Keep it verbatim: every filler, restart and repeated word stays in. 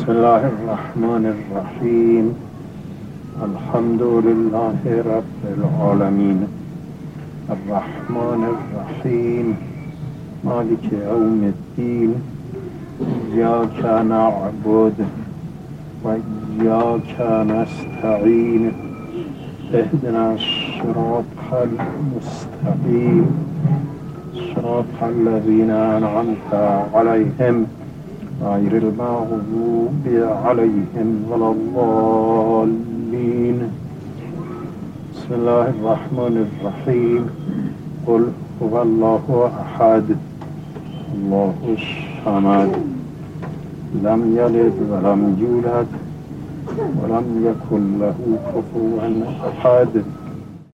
بسم الله الرحمن الرحيم. الحمد لله رب العالمين الرحمن الرحيم مالك يوم الدين إياك نعبد وإياك نستعين اهدنا الصراط المستقيم صراط الذين أنعمت عليهم غير المغضوب عليهم ولا الضالين. بسم الله الرحمن الرحيم. قل هو الله أحد الله الصمد لم يلد ولم يولد ولم يكن له كفوا أحد.